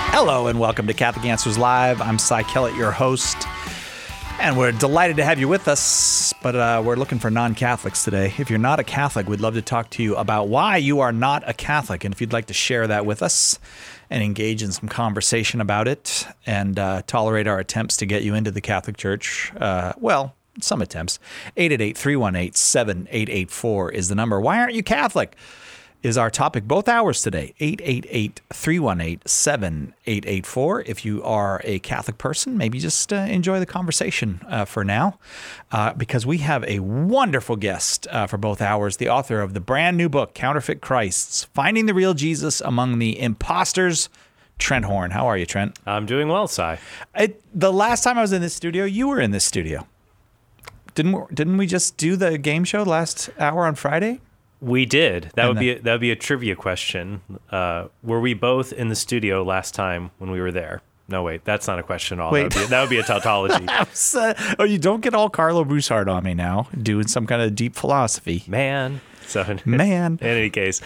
Hello and welcome to Catholic Answers Live. I'm Cy Kellett, your host, and we're delighted to have you with us, but we're looking for non-Catholics today. If you're not a Catholic, we'd love to talk to you about why you are not a Catholic, and if you'd like to share that with us and engage in some conversation about it and tolerate our attempts to get you into the Catholic Church, some attempts. 888-318-7884 is the number. Why aren't you Catholic? Is our topic both hours today. 888-318-7884. If you are a Catholic person, maybe just enjoy the conversation for now, because we have a wonderful guest for both hours, the author of the brand new book, Counterfeit Christs, Finding the Real Jesus Among the Imposters, Trent Horn. How are you, Trent? I'm doing well, Cy. The last time I was in this studio, you were in this studio. Didn't we just do the game show last hour on Friday? We did. That would be a trivia question. Were we both in the studio last time when we were there? No, wait, that's not a question at all. Wait. That would be a tautology. You don't get all Carlo Broussard on me now, doing some kind of deep philosophy. Man. So, Man. In any case,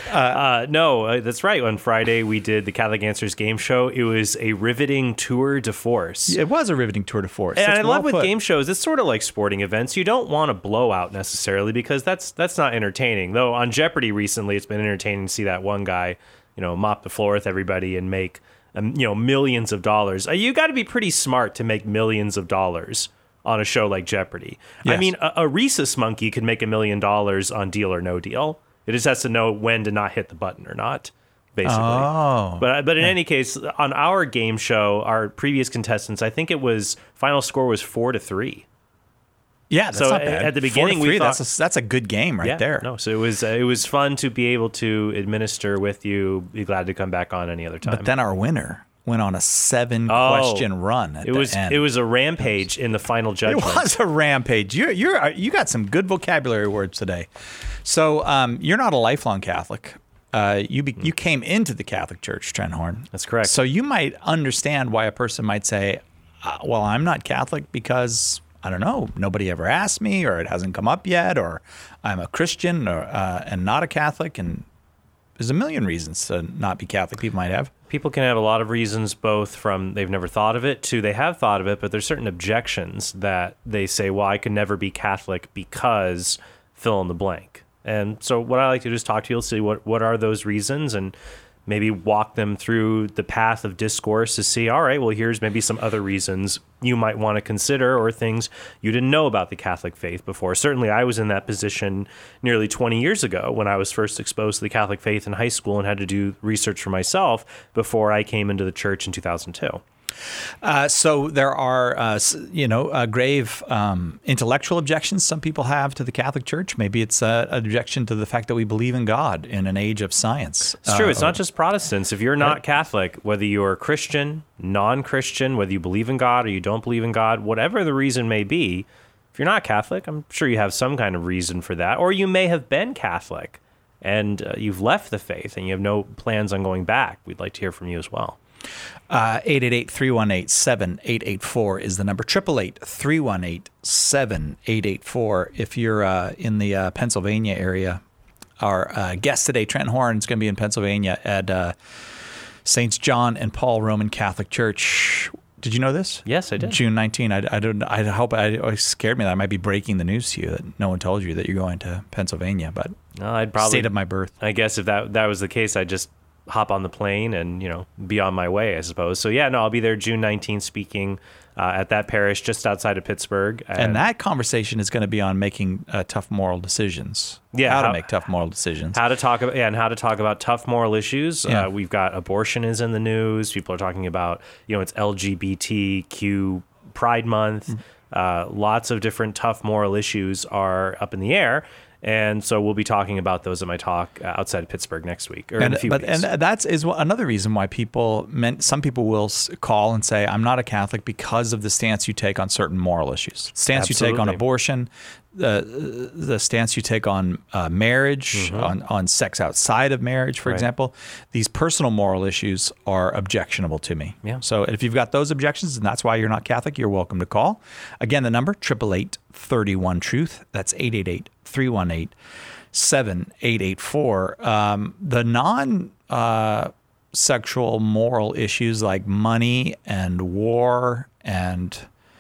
no, that's right. On Friday, we did the Catholic Answers game show. It was a riveting tour de force. It was a riveting tour de force. And I love with game shows, it's sort of like sporting events. You don't want a blowout necessarily because that's not entertaining. Though on Jeopardy recently, it's been entertaining to see that one guy, mop the floor with everybody and make, millions of dollars. You got to be pretty smart to make millions of dollars on a show like Jeopardy. Yes. I mean, a rhesus monkey could make $1 million on Deal or No Deal. It just has to know when to not hit the button or not, basically. Oh. But in any case, on our game show, our previous contestants, I think final score was 4-3. Yeah, that's not bad. At the beginning, we thought that's a good game right there. No, so it was fun to be able to administer with you. Be glad to come back on any other time. But then our winner went on a 7-question run at the end. It was a rampage in the final judgment. It was a rampage. You got some good vocabulary words today. So you're not a lifelong Catholic. You came into the Catholic Church, Trent Horn. That's correct. So you might understand why a person might say, well, I'm not Catholic because, I don't know, nobody ever asked me, or it hasn't come up yet, or I'm a Christian and not a Catholic, and there's a million reasons to not be Catholic people might have. People can have a lot of reasons, both from they've never thought of it to they have thought of it, but there's certain objections that they say, well, I can never be Catholic because fill in the blank. And so what I like to do is talk to you, see what are those reasons, and maybe walk them through the path of discourse to see, all right, well, here's maybe some other reasons you might want to consider or things you didn't know about the Catholic faith before. Certainly, I was in that position nearly 20 years ago when I was first exposed to the Catholic faith in high school and had to do research for myself before I came into the church in 2002. So there are, grave intellectual objections some people have to the Catholic Church. Maybe it's an objection to the fact that we believe in God in an age of science. It's true. It's not just Protestants. If you're not Catholic, whether you're Christian, non-Christian, whether you believe in God or you don't believe in God, whatever the reason may be, if you're not Catholic, I'm sure you have some kind of reason for that. Or you may have been Catholic and you've left the faith and you have no plans on going back. We'd like to hear from you as well. 888-318-7884 is the number. 888-318-7884. If you're in the Pennsylvania area, our guest today, Trent Horn, is going to be in Pennsylvania at Saints John and Paul Roman Catholic Church. Did you know this? Yes, I did. June 19. I hope it scared me that I might be breaking the news to you that no one told you that you're going to Pennsylvania, but I'd probably state of my birth. I guess if that was the case, I'd just hop on the plane and, be on my way, I suppose. So yeah, no, I'll be there June 19th speaking at that parish just outside of Pittsburgh. And that conversation is going to be on making tough moral decisions. Yeah. How to make tough moral decisions. How to talk about tough moral issues. Yeah. We've got abortion is in the news. People are talking about, it's LGBTQ Pride Month. Lots of different tough moral issues are up in the air. And so we'll be talking about those in my talk outside of Pittsburgh next week, or in a few weeks. And that is another reason why some people will call and say, I'm not a Catholic because of the stance you take on certain moral issues. Stance Absolutely. You take on abortion, the stance you take on marriage, on sex outside of marriage, for example. These personal moral issues are objectionable to me. Yeah. So if you've got those objections and that's why you're not Catholic, you're welcome to call. Again, the number, 888-31-TRUTH. That's 888-318-7884. The sexual moral issues like money and war and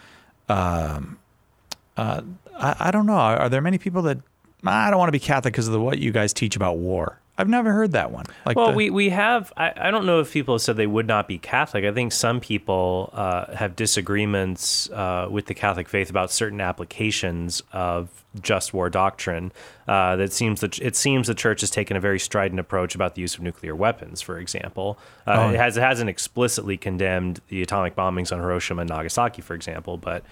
I don't know. Are there many people that I don't want to be Catholic because of what you guys teach about war? I've never heard that one. We have. I don't know if people have said they would not be Catholic. I think some people have disagreements with the Catholic faith about certain applications of just war doctrine. It seems the Church has taken a very strident approach about the use of nuclear weapons, for example. It hasn't explicitly condemned the atomic bombings on Hiroshima and Nagasaki, for example, but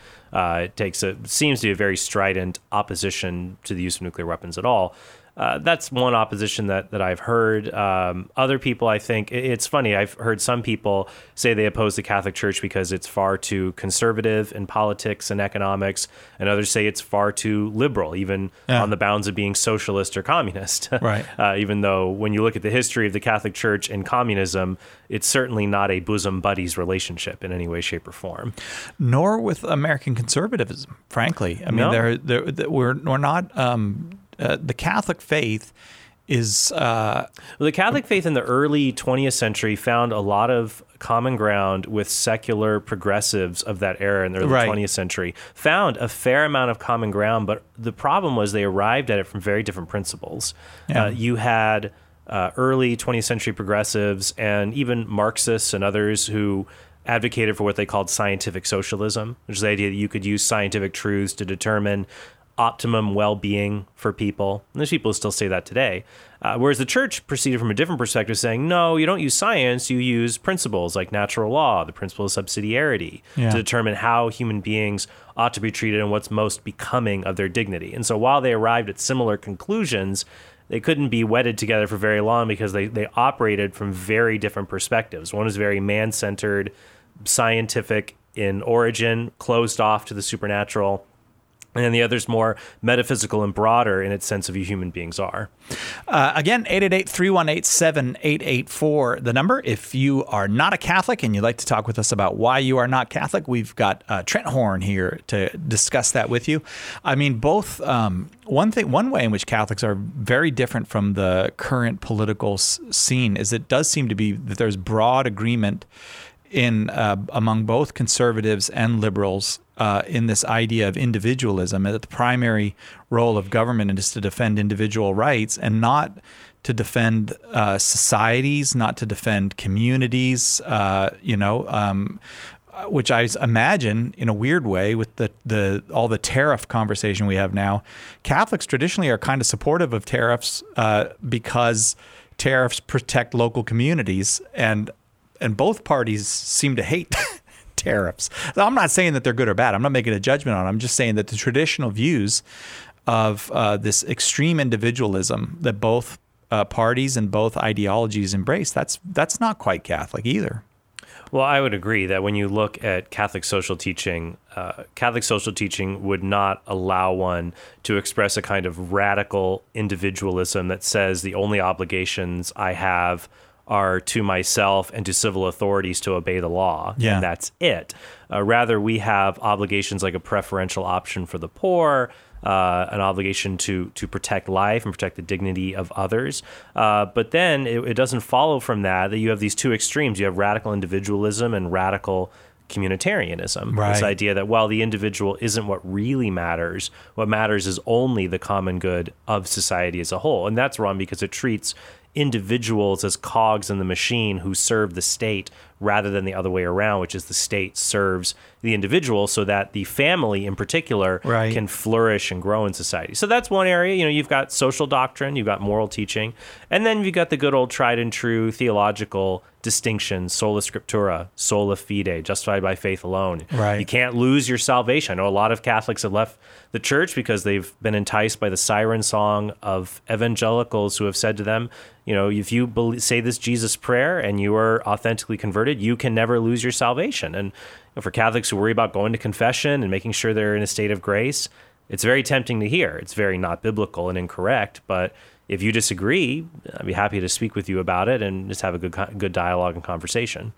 it seems to be a very strident opposition to the use of nuclear weapons at all. That's one opposition that I've heard. Other people, I think, it's funny. I've heard some people say they oppose the Catholic Church because it's far too conservative in politics and economics, and others say it's far too liberal, even on the bounds of being socialist or communist. Right. Even though when you look at the history of the Catholic Church and communism, it's certainly not a bosom buddies relationship in any way, shape, or form. Nor with American conservatism, frankly. I mean, we're not... the Catholic faith is... the Catholic faith in the early 20th century found a lot of common ground with secular progressives of that era in the early 20th century, found a fair amount of common ground, but the problem was they arrived at it from very different principles. Yeah. You had early 20th century progressives and even Marxists and others who advocated for what they called scientific socialism, which is the idea that you could use scientific truths to determine optimum well-being for people. And there's people who still say that today. Whereas the Church proceeded from a different perspective, saying, no, you don't use science, you use principles like natural law, the principle of subsidiarity, to determine how human beings ought to be treated and what's most becoming of their dignity. And so while they arrived at similar conclusions, they couldn't be wedded together for very long because they operated from very different perspectives. One is very man-centered, scientific in origin, closed off to the supernatural, and then the other's more metaphysical and broader in its sense of who human beings are. Again, 888-318-7884, the number. If you are not a Catholic and you'd like to talk with us about why you are not Catholic, we've got Trent Horn here to discuss that with you. I mean, both one way in which Catholics are very different from the current political scene is it does seem to be that there's broad agreement among both conservatives and liberals in this idea of individualism, that the primary role of government is to defend individual rights and not to defend societies, not to defend communities, which I imagine in a weird way with all the tariff conversation we have now. Catholics traditionally are kind of supportive of tariffs because tariffs protect local communities, and both parties seem to hate tariffs. So I'm not saying that they're good or bad. I'm not making a judgment on it. I'm just saying that the traditional views of this extreme individualism that both parties and both ideologies embrace, that's not quite Catholic either. Well, I would agree that when you look at Catholic social teaching would not allow one to express a kind of radical individualism that says the only obligations I have are to myself and to civil authorities to obey the law, and that's it. Rather, we have obligations like a preferential option for the poor, an obligation to protect life and protect the dignity of others. But then it doesn't follow from that you have these two extremes. You have radical individualism and radical communitarianism. Right. This idea that, well, the individual isn't what really matters. What matters is only the common good of society as a whole. And that's wrong because it treats individuals as cogs in the machine who serve the state rather than the other way around, which is the state serves the individual so that the family in particular can flourish and grow in society. So that's one area. You've got social doctrine, you've got moral teaching, and then you've got the good old tried and true theological distinctions, sola scriptura, sola fide, justified by faith alone. Right. You can't lose your salvation. I know a lot of Catholics have left the church because they've been enticed by the siren song of evangelicals who have said to them, if you say this Jesus prayer and you are authentically converted, you can never lose your salvation. And for Catholics who worry about going to confession and making sure they're in a state of grace, it's very tempting to hear. It's very not biblical and incorrect, but if you disagree, I'd be happy to speak with you about it and just have a good dialogue and conversation.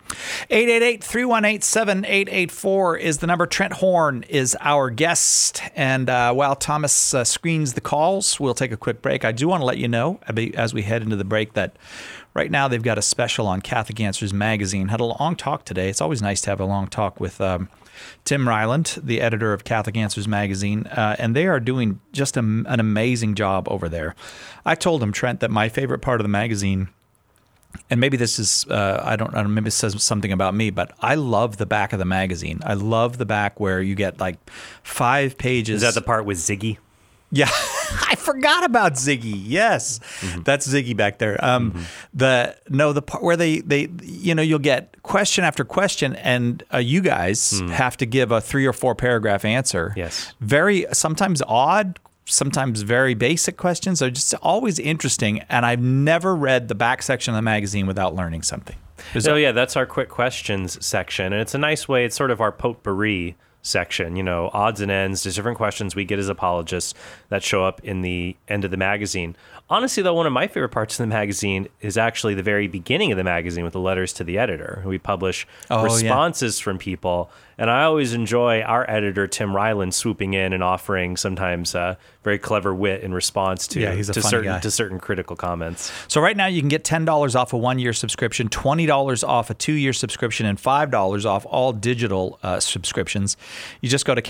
888-318-7884 is the number. Trent Horn is our guest. And while Thomas screens the calls, we'll take a quick break. I do want to let you know, as we head into the break, that right now they've got a special on Catholic Answers Magazine. Had a long talk today. It's always nice to have a long talk with Tim Ryland, the editor of Catholic Answers Magazine, and they are doing just an amazing job over there. I told him, Trent, that my favorite part of the magazine, and maybe this is, I don't know, maybe it says something about me, but I love the back of the magazine. I love the back where you get like 5 pages. Is that the part with Ziggy? Yeah, I forgot about Ziggy. Yes, that's Ziggy back there. The part where they you'll get question after question, and you guys have to give a 3 or 4 paragraph answer. Yes, very sometimes odd, sometimes very basic questions. They're just always interesting, and I've never read the back section of the magazine without learning something. Yeah, that's our quick questions section, and it's a nice way. It's sort of our potpourri section, odds and ends, there's different questions we get as apologists that show up in the end of the magazine. Honestly, though, one of my favorite parts of the magazine is actually the very beginning of the magazine with the letters to the editor. We publish responses from people, and I always enjoy our editor, Tim Ryland, swooping in and offering sometimes very clever wit in response to certain critical comments. So right now you can get $10 off a 1-year subscription, $20 off a 2-year subscription, and $5 off all digital subscriptions. You just go to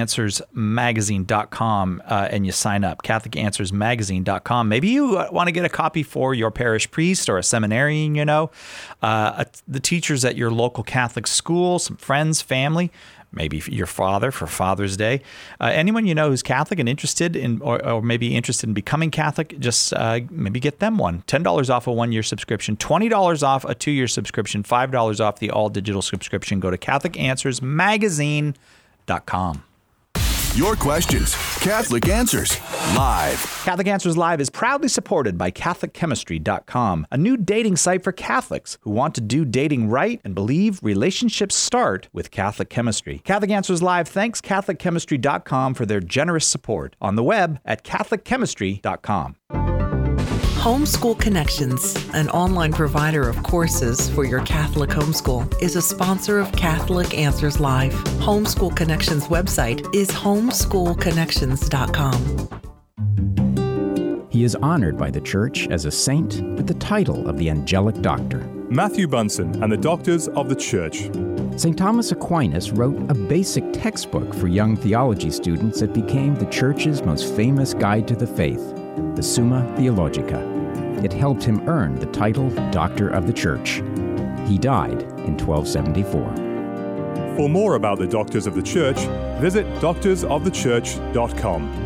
CatholicAnswersMagazine.com and you sign up, CatholicAnswersMagazine.com. Maybe you want to get a copy for your parish priest or a seminarian, the teachers at your local Catholic school, some friends, family, maybe your father for Father's Day. Anyone you know who's Catholic and interested in, or maybe interested in becoming Catholic, just maybe get them one. $10 off a 1-year subscription, $20 off a 2-year subscription, $5 off the all-digital subscription. Go to CatholicAnswersMagazine.com. Your questions, Catholic Answers Live. Catholic Answers Live is proudly supported by CatholicChemistry.com, a new dating site for Catholics who want to do dating right and believe relationships start with Catholic chemistry. Catholic Answers Live thanks CatholicChemistry.com for their generous support on the web at CatholicChemistry.com. Homeschool Connections, an online provider of courses for your Catholic homeschool, is a sponsor of Catholic Answers Live. Homeschool Connections website is homeschoolconnections.com. He is honored by the Church as a saint with the title of the Angelic Doctor. Matthew Bunson and the Doctors of the Church. St. Thomas Aquinas wrote a basic textbook for young theology students that became the Church's most famous guide to the faith, the Summa Theologica. It helped him earn the title Doctor of the Church. He died in 1274. For more about the Doctors of the Church, visit doctorsofthechurch.com.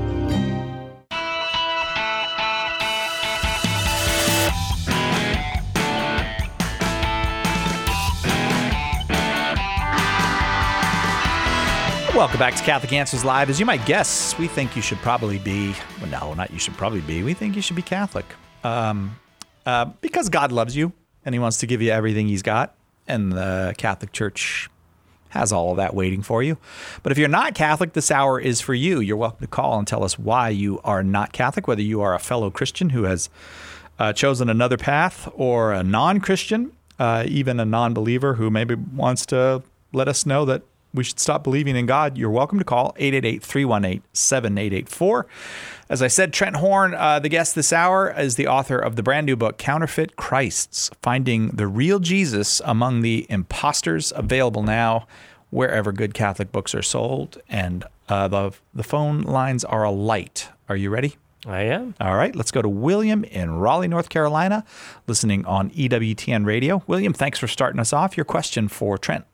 Welcome back to Catholic Answers Live. As you might guess, we think you should probably be, well, no, not you should probably be, we think you should be Catholic. Because God loves you and he wants to give you everything he's got. And the Catholic Church has all of that waiting for you. But if you're not Catholic, this hour is for you. You're welcome to call and tell us why you are not Catholic, whether you are a fellow Christian who has chosen another path, or a non-Christian, even a non-believer who maybe wants to let us know that we should stop believing in God. You're welcome to call 888-318-7884. As I said, Trent Horn, the guest this hour, is the author of the brand new book, Counterfeit Christs, Finding the Real Jesus Among the Imposters, available now wherever good Catholic books are sold. And the phone lines are alight. Are you ready? I am. All right, let's go to William in Raleigh, North Carolina, listening on EWTN Radio. William, thanks for starting us off. Your question for Trent.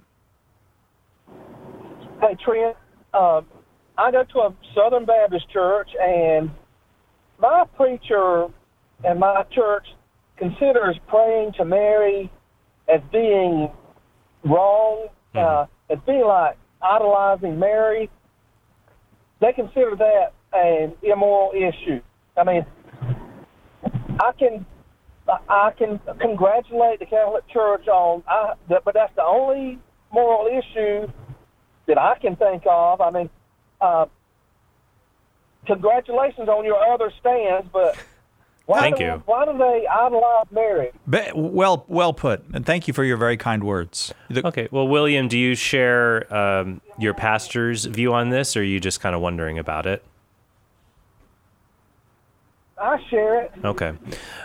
Hey, Trent, I go to a Southern Baptist church, and my preacher and my church considers praying to Mary as being wrong, as being like idolizing Mary. They consider that an immoral issue. I mean, I can congratulate the Catholic Church on that, but that's the only moral issue that I can think of. I mean, congratulations on your other stands, but Thank you. Why do they idolize Mary? Well put, and thank you for your very kind words. Okay, well, William, do you share your pastor's view on this, or are you just kind of wondering about I share it. Okay.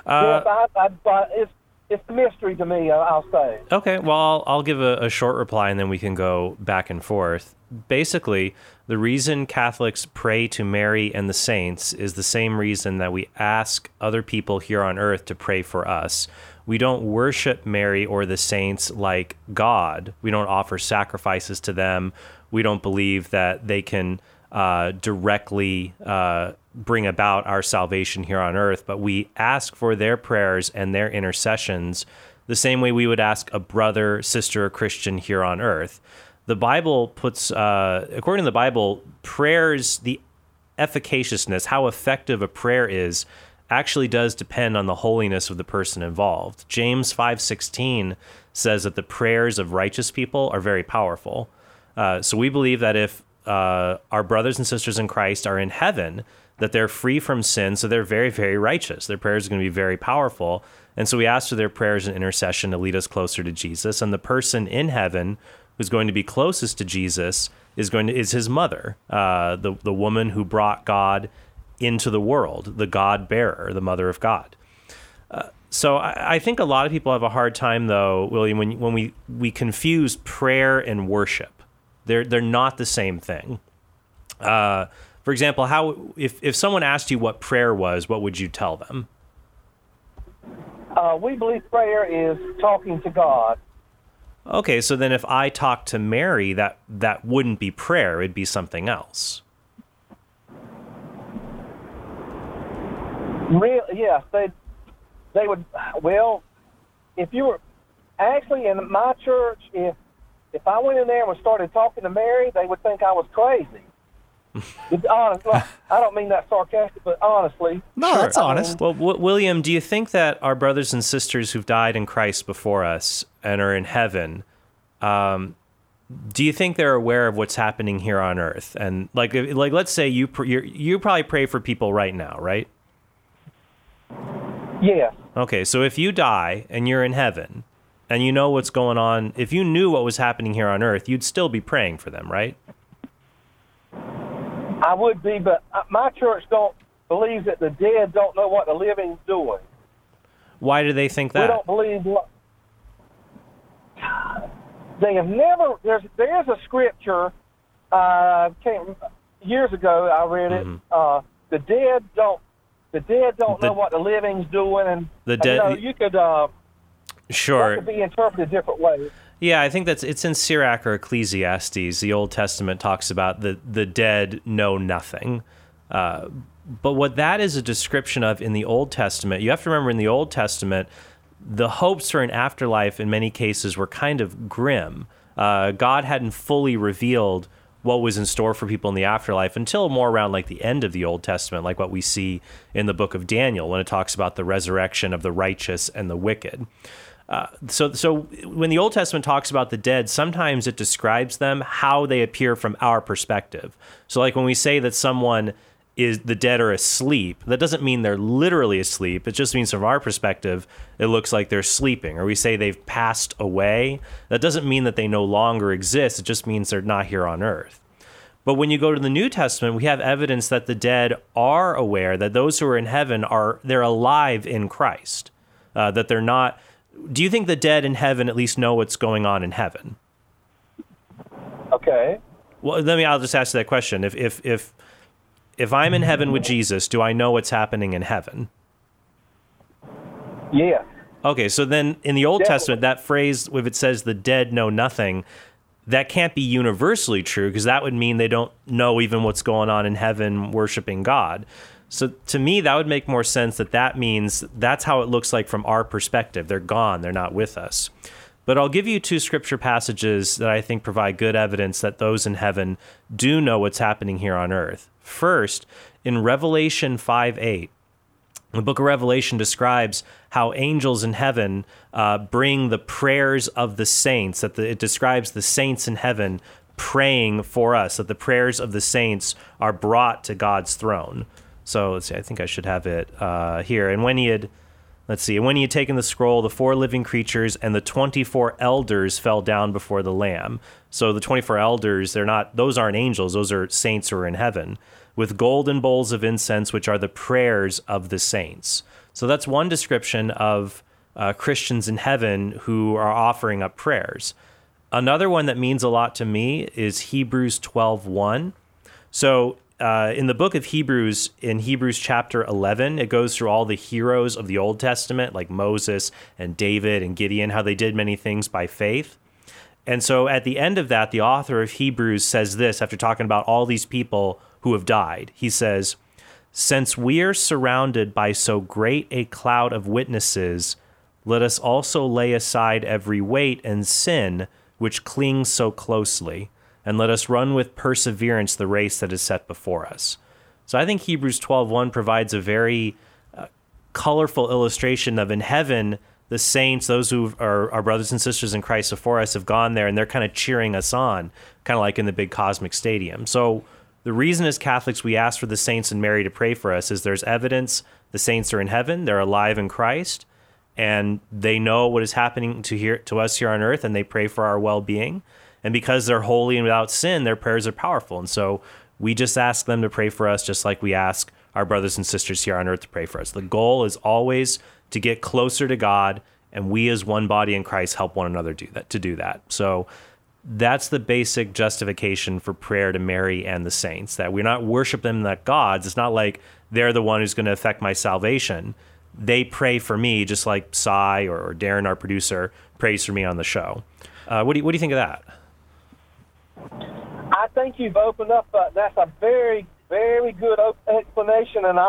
It's a mystery to me, I'll say. Okay, well, I'll give a short reply, and then we can go back and forth. Basically, the reason Catholics pray to Mary and the saints is the same reason that we ask other people here on earth to pray for us. We don't worship Mary or the saints like God. We don't offer sacrifices to them. We don't believe that they can directly bring about our salvation here on earth, but we ask for their prayers and their intercessions the same way we would ask a brother, sister, or Christian here on earth. The Bible puts, according to the Bible, prayers, the efficaciousness, how effective a prayer is, actually does depend on the holiness of the person involved. James 5:16 says that the prayers of righteous people are very powerful. So we believe that if our brothers and sisters in Christ are in heaven, that they're free from sin, so they're very, very righteous. Their prayers are going to be very powerful. And so we ask for their prayers and intercession to lead us closer to Jesus. And the person in heaven who's going to be closest to Jesus is his mother, the woman who brought God into the world, the God bearer, the mother of God. So I think a lot of people have a hard time, though, William, when we confuse prayer and worship. They're not the same thing. For example, if someone asked you what prayer was, what would you tell them? We believe prayer is talking to God. Okay, so then if I talk to Mary, that wouldn't be prayer; it'd be something else. Yes, they would. Well, if you were actually in my church, if I went in there and started talking to Mary, they would think I was crazy. Honestly, I don't mean that sarcastic, but honestly. No, sure. That's honest. Well, William, do you think that our brothers and sisters who've died in Christ before us and are in heaven, do you think they're aware of what's happening here on earth? And like let's say you probably pray for people right now, right? Yeah. Okay, so if you die and you're in heaven and you know what's going on, if you knew what was happening here on earth, you'd still be praying for them, right? I would be, but my church don't believe that the dead don't know what the living's doing. Why do they think that? We don't believe. They have never. There's a scripture. Years ago, I read it. Mm-hmm. The dead don't know what the living's doing, and the dead. You could. Sure. That could be interpreted different ways. Yeah, I think it's in Sirach or Ecclesiastes. The Old Testament talks about the dead know nothing. But what that is a description of in the Old Testament, you have to remember in the Old Testament, the hopes for an afterlife in many cases were kind of grim. God hadn't fully revealed what was in store for people in the afterlife until more around like the end of the Old Testament, like what we see in the book of Daniel when it talks about the resurrection of the righteous and the wicked. So when the Old Testament talks about the dead, sometimes it describes them how they appear from our perspective. So like when we say that someone is the dead are asleep, that doesn't mean they're literally asleep. It just means from our perspective, it looks like they're sleeping. Or we say they've passed away. That doesn't mean that they no longer exist. It just means they're not here on earth. But when you go to the New Testament, we have evidence that the dead are aware that those who are in heaven they're alive in Christ, that they're not. Do you think the dead in heaven at least know what's going on in heaven? Okay. Well, I'll just ask you that question. If I'm in heaven with Jesus, do I know what's happening in heaven? Yeah. Okay, so then in the Old Testament, that phrase, if it says the dead know nothing, that can't be universally true because that would mean they don't know even what's going on in heaven worshiping God. So to me, that would make more sense that means that's how it looks like from our perspective. They're gone. They're not with us. But I'll give you two scripture passages that I think provide good evidence that those in heaven do know what's happening here on earth. First, in Revelation 5:8, the book of Revelation describes how angels in heaven bring the prayers of the saints, it describes the saints in heaven praying for us, that the prayers of the saints are brought to God's throne. So let's see, I think I should have it here. And when he had taken the scroll, the 4 living creatures and the 24 elders fell down before the Lamb. So the 24 elders, those aren't angels, those are saints who are in heaven, with golden bowls of incense, which are the prayers of the saints. So that's one description of Christians in heaven who are offering up prayers. Another one that means a lot to me is Hebrews 12:1. So in the book of Hebrews, in Hebrews chapter 11, it goes through all the heroes of the Old Testament, like Moses and David and Gideon, how they did many things by faith. And so at the end of that, the author of Hebrews says this, after talking about all these people who have died. He says, "Since we are surrounded by so great a cloud of witnesses, let us also lay aside every weight and sin which clings so closely, and let us run with perseverance the race that is set before us." So I think Hebrews 12:1 provides a very colorful illustration of in heaven, the saints, those who are our brothers and sisters in Christ before us, have gone there, and they're kind of cheering us on, kind of like in the big cosmic stadium. So the reason as Catholics we ask for the saints and Mary to pray for us is there's evidence the saints are in heaven, they're alive in Christ, and they know what is happening to us here on earth, and they pray for our well-being. And because they're holy and without sin, their prayers are powerful. And so we just ask them to pray for us, just like we ask our brothers and sisters here on earth to pray for us. The goal is always to get closer to God, and we as one body in Christ help one another do that. So that's the basic justification for prayer to Mary and the saints, that we're not worshiping them like gods. It's not like they're the one who's going to affect my salvation. They pray for me, just like Cy or Darren, our producer, prays for me on the show. What do you think of that? I think you've opened up. That's a very, very good explanation, and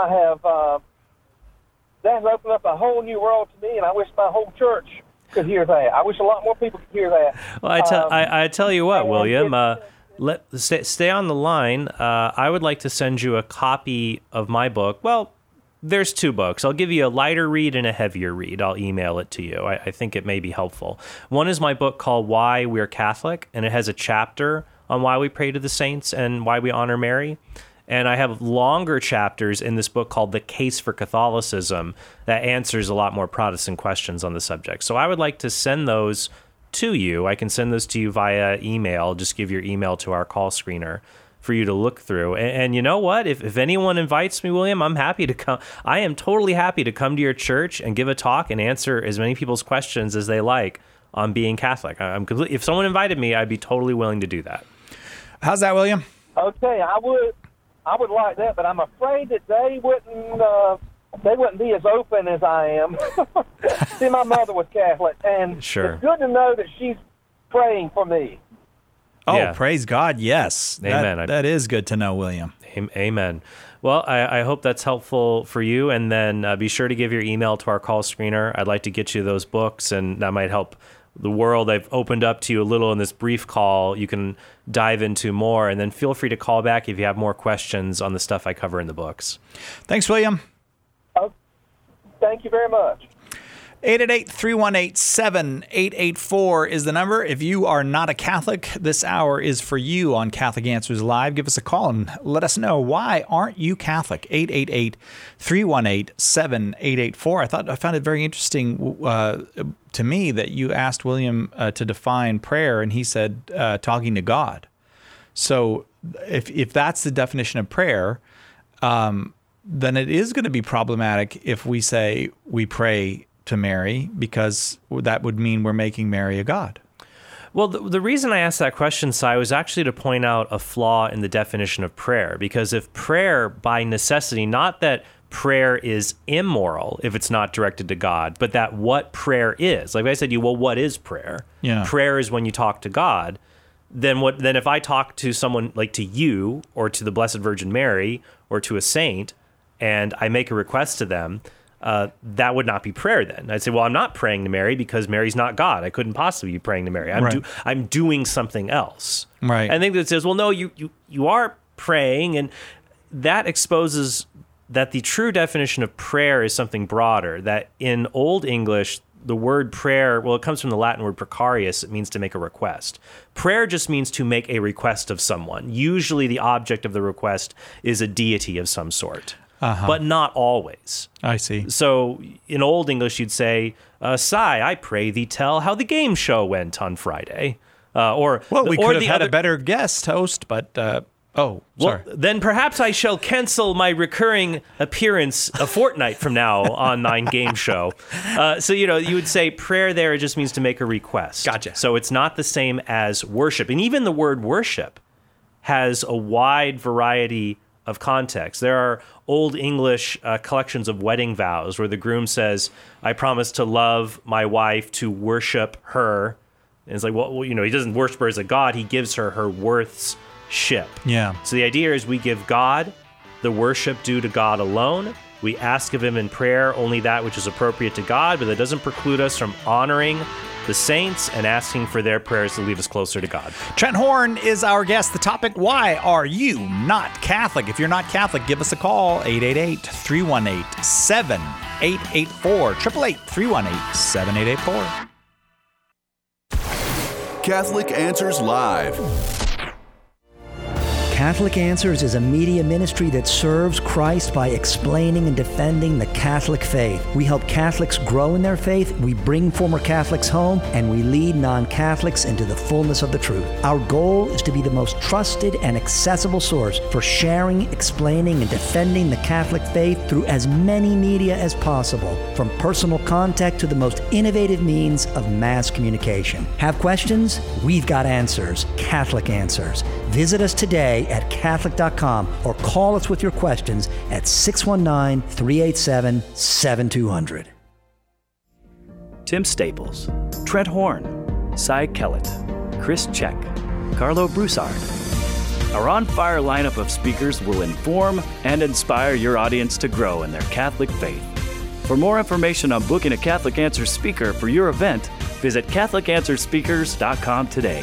that's opened up a whole new world to me. And I wish my whole church could hear that. I wish a lot more people could hear that. Well, I tell you what, William. Stay on the line. I would like to send you a copy of my book. Well, there's 2 books. I'll give you a lighter read and a heavier read. I'll email it to you. I think it may be helpful. One is my book called Why We're Catholic, and it has a chapter on why we pray to the saints and why we honor Mary. And I have longer chapters in this book called The Case for Catholicism that answers a lot more Protestant questions on the subject. So I would like to send those to you. I can send those to you via email. Just give your email to our call screener for you to look through. And you know what? If anyone invites me, William, I'm happy to come. I am totally happy to come to your church and give a talk and answer as many people's questions as they like on being Catholic. If someone invited me, I'd be totally willing to do that. How's that, William? Okay, I would like that, but I'm afraid that they wouldn't be as open as I am. See, my mother was Catholic, and sure. It's good to know that she's praying for me. Oh, yeah. Praise God, yes. Amen. That is good to know, William. Amen. Well, I hope that's helpful for you, and then be sure to give your email to our call screener. I'd like to get you those books, and that might help the world. I've opened up to you a little in this brief call. You can dive into more, and then feel free to call back if you have more questions on the stuff I cover in the books. Thanks, William. Oh, thank you very much. 888-318-7884 is the number. If you are not a Catholic, this hour is for you on Catholic Answers Live. Give us a call and let us know, why aren't you Catholic? 888-318-7884. I found it very interesting to me that you asked William to define prayer, and he said talking to God. So if that's the definition of prayer, then it is going to be problematic if we say we pray to Mary, because that would mean we're making Mary a god. Well, the reason I asked that question, Cy, was actually to point out a flaw in the definition of prayer. Because if prayer, by necessity, not that prayer is immoral if it's not directed to God, but that what prayer is. Like I said to you, well, what is prayer? Yeah. Prayer is when you talk to God. Then if I talk to someone like to you or to the Blessed Virgin Mary or to a saint, and I make a request to them, that would not be prayer then. I'd say, well, I'm not praying to Mary because Mary's not God. I couldn't possibly be praying to Mary. I'm doing something else. Right. I think that says, well, no, you are praying, and that exposes that the true definition of prayer is something broader, that in Old English, the word prayer, well, it comes from the Latin word precarious. It means to make a request. Prayer just means to make a request of someone. Usually the object of the request is a deity of some sort. but not always. I see. So in Old English, you'd say, Si, I pray thee tell how the game show went on Friday. We or could have the had other, a better guest host, but sorry. Then perhaps I shall cancel my recurring appearance a fortnight from now on Nine Game Show. So, you would say prayer there, it just means to make a request. Gotcha. So it's not the same as worship. And even the word worship has a wide variety of context. There are Old English collections of wedding vows where the groom says, I promise to love my wife, to worship her. And it's like, he doesn't worship her as a god. He gives her worthship. Yeah. So the idea is we give God the worship due to God alone. We ask of him in prayer only that which is appropriate to God, but that doesn't preclude us from honoring the saints and asking for their prayers to lead us closer to God. Trent Horn is our guest. The topic, why are you not Catholic? If you're not Catholic, give us a call, 888-318-7884, 888-318-7884. Catholic Answers Live. Catholic Answers is a media ministry that serves Christ by explaining and defending the Catholic faith. We help Catholics grow in their faith, we bring former Catholics home, and we lead non-Catholics into the fullness of the truth. Our goal is to be the most trusted and accessible source for sharing, explaining, and defending the Catholic faith through as many media as possible, from personal contact to the most innovative means of mass communication. Have questions? We've got answers. Catholic Answers. Visit us today at Catholic.com or call us with your questions at 619-387-7200. Tim Staples, Trent Horn, Cy Kellett, Chris Check, Carlo Broussard. Our on-fire lineup of speakers will inform and inspire your audience to grow in their Catholic faith. For more information on booking a Catholic Answers speaker for your event, visit CatholicAnswersSpeakers.com today.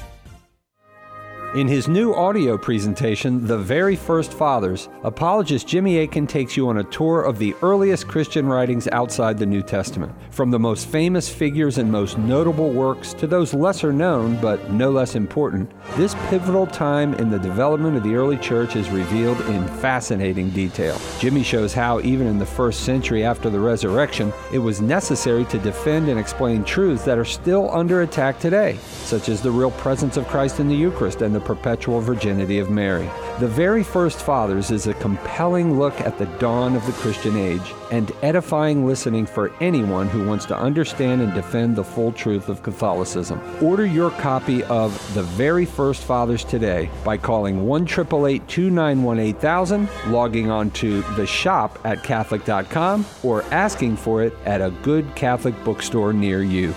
In his new audio presentation, The Very First Fathers, apologist Jimmy Akin takes you on a tour of the earliest Christian writings outside the New Testament. From the most famous figures and most notable works to those lesser known but no less important, this pivotal time in the development of the early church is revealed in fascinating detail. Jimmy shows how, even in the first century after the resurrection, it was necessary to defend and explain truths that are still under attack today, such as the real presence of Christ in the Eucharist and the perpetual virginity of Mary. The Very First Fathers is a compelling look at the dawn of the Christian age and edifying listening for anyone who wants to understand and defend the full truth of Catholicism. Order your copy of The Very First Fathers today by calling 1-888-291-8000, logging on to the shop at Catholic.com, or asking for it at a good Catholic bookstore near you.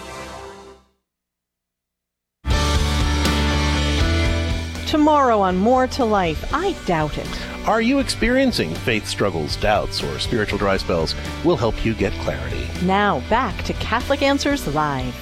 Tomorrow on More to Life, I doubt it. Are you experiencing faith struggles, doubts, or spiritual dry spells? We'll help you get clarity. Now back to Catholic Answers Live.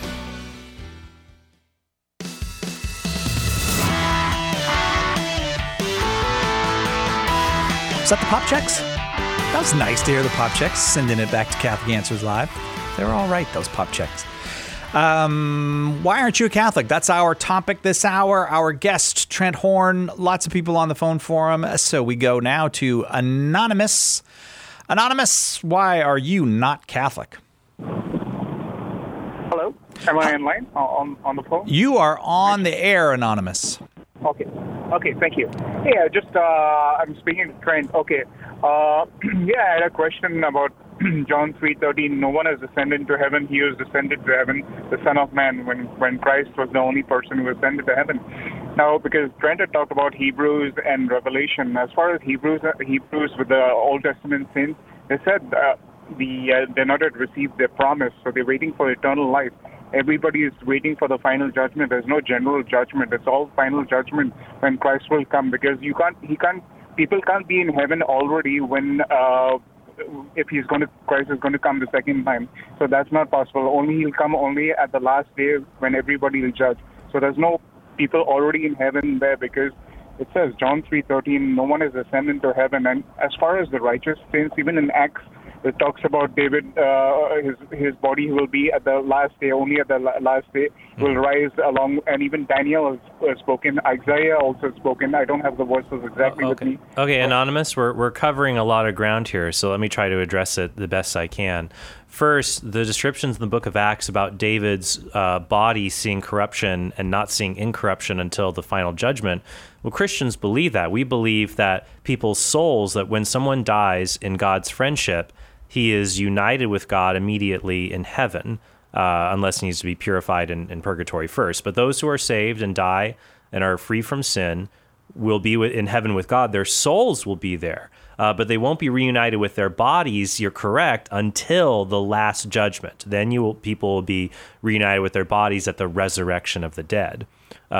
Is that the pop checks? That was nice to hear the pop checks, sending it back to Catholic Answers Live. They were all right, those pop checks. Why aren't you a Catholic? That's our topic this hour. Our guest, Trent Horn. Lots of people on the phone for him. So we go now to Anonymous. Anonymous, why are you not Catholic? Hello? Am I in line on the phone? You are on the air, Anonymous. Okay, thank you. Yeah, I'm speaking to Trent. Okay. I had a question about John 3:13. No one has ascended to heaven. He who has descended to heaven, the Son of Man, when Christ was the only person who ascended to heaven. Now, because Trent had talked about Hebrews and Revelation, as far as Hebrews with the Old Testament saints, they said they're not yet received their promise, so they're waiting for eternal life. Everybody is waiting for the final judgment. There's no general judgment. It's all final judgment when Christ will come, because people can't be in heaven already when if Christ is going to come the second time. So that's not possible. He'll come only at the last day when everybody will judge. So there's no people already in heaven there, because it says, John 3:13, no one is ascended to heaven. And as far as the righteous saints, even in Acts it talks about David, his body will be at the last day, only at the last day, will rise along, and even Daniel has spoken, Isaiah also spoken. I don't have the verses exactly with me. Okay, Anonymous, we're covering a lot of ground here, so let me try to address it the best I can. First, the descriptions in the book of Acts about David's body seeing corruption and not seeing incorruption until the final judgment. Well, Christians believe that. We believe that people's souls, that when someone dies in God's friendship, he is united with God immediately in heaven, unless he needs to be purified in purgatory first. But those who are saved and die and are free from sin will be in heaven with God. Their souls will be there. But they won't be reunited with their bodies, you're correct, until the last judgment. Then people will be reunited with their bodies at the resurrection of the dead.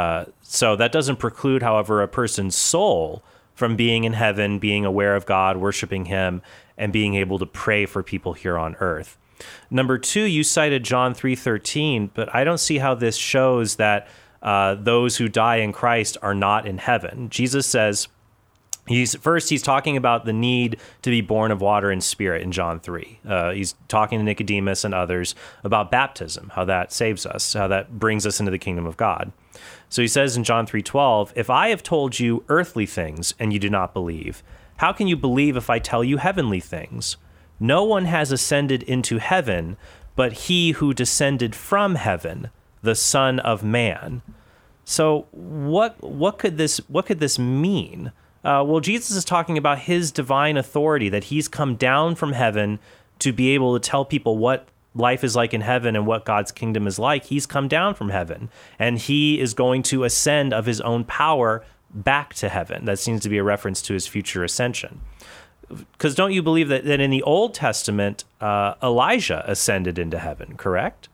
So that doesn't preclude, however, a person's soul from being in heaven, being aware of God, worshiping him, and being able to pray for people here on earth. Number two, you cited John 3:13, but I don't see how this shows that those who die in Christ are not in heaven. Jesus says, He's talking about the need to be born of water and spirit in John 3. He's talking to Nicodemus and others about baptism, how that saves us, how that brings us into the kingdom of God. So he says in John 3:12, if I have told you earthly things and you do not believe, how can you believe if I tell you heavenly things? No one has ascended into heaven, but he who descended from heaven, the Son of Man. So what could this mean? Well, Jesus is talking about his divine authority, that he's come down from heaven to be able to tell people what life is like in heaven and what God's kingdom is like. He's come down from heaven, and he is going to ascend of his own power back to heaven. That seems to be a reference to his future ascension. Because don't you believe that in the Old Testament, Elijah ascended into heaven, correct?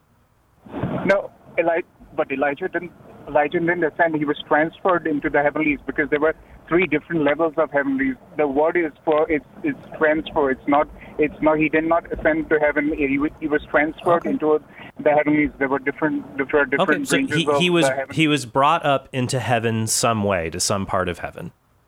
No, but Elijah didn't ascend. He was transferred into the heavenlies, because there were 3 different levels of heavenlies. The word is for it's transfer. It's not. He did not ascend to heaven. He was transferred into the heavenlies. There were different. Okay, so he was brought up into heaven some way, to some part of heaven.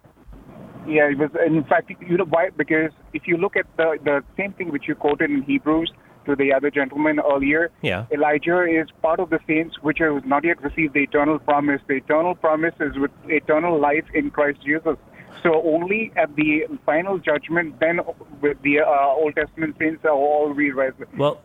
Yeah, it was. In fact, you know why? Because if you look at the same thing which you quoted in Hebrews to the other gentleman earlier, Elijah is part of the saints which have not yet received the eternal promise. The eternal promise is with eternal life in Christ Jesus. So only at the final judgment, then with the Old Testament saints are all realized. Well,